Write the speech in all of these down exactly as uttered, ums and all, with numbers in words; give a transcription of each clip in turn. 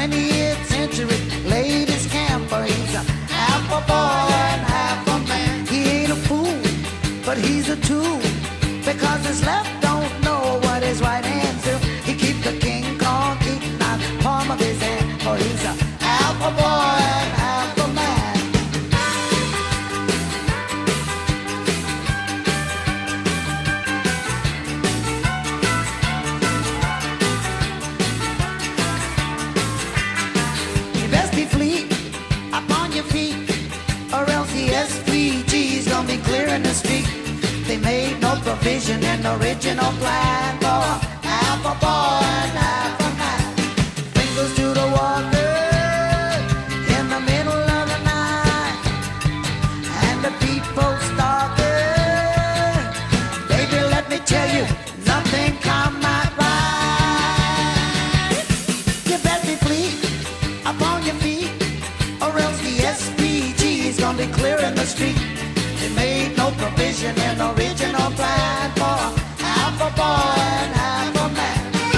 twentieth century latest camper. He's a half a boy and half a man. He ain't a fool, but he's a tool, because his left don't know what his right hand do. He keep the King Kong eating out the palm of his hand. Oh, he's a half a boy and half a man. You best be fleet upon your feet, or else the S P G's gonna be clearing the street. They made no provision in the original plan for half a boy and half a man. Fingers to the water in the middle of the night, and the people starving. Baby, let me tell you, nothing come out right. You better be fleet upon your feet, or else the S P G is gonna be clearing the street. They made no provision in the original plan for half a boy and half a man.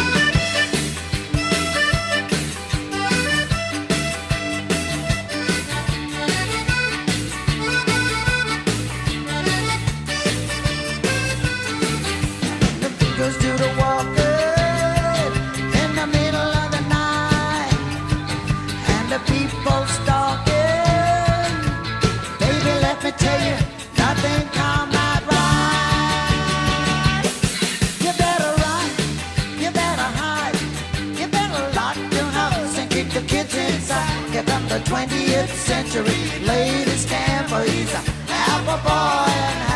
The fingers do the walking in the middle of the night, and the people stalking. Baby, let me tell you, nothing come out right. You better run, you better hide, you better lock your house and keep the kids inside. Here come the twentieth century latest camper. He's a half a boy and half